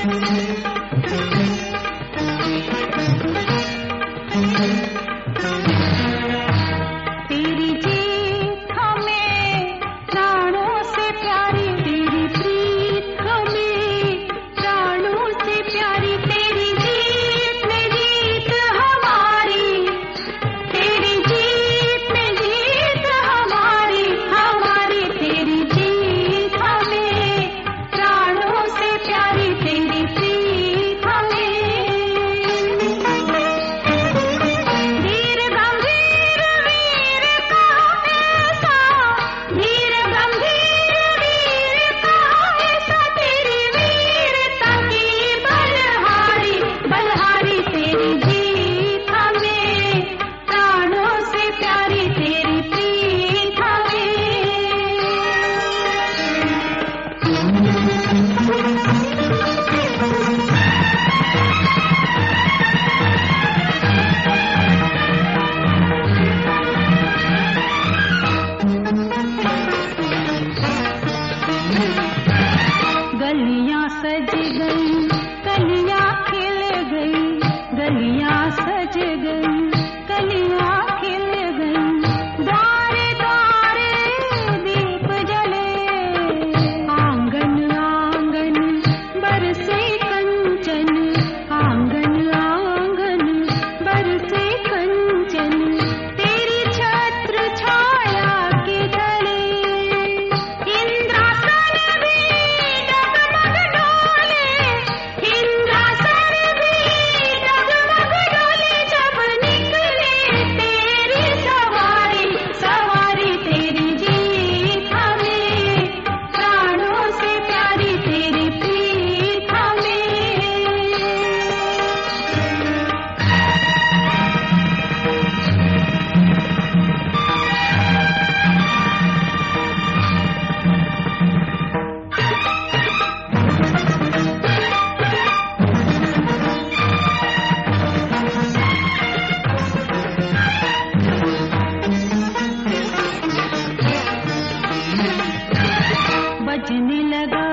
गलियां सज गई, कलियां खिल गई, गलियां सज गई, कलियां खिल गई। द्वारे द्वारे दीप जले, आंगन आंगन बरसे कंचन, आंगन आंगन बरसे कंचन। तेरी छत्र छाया के तले इंद्रासन भी डगमग डोले, इंद्रासन भी डगमग डोले। जब निकले तेरी सवारी, सवारी तेरी जीत हमें, प्राणों से प्यारी तेरी प्रीत हमें। बजने लगा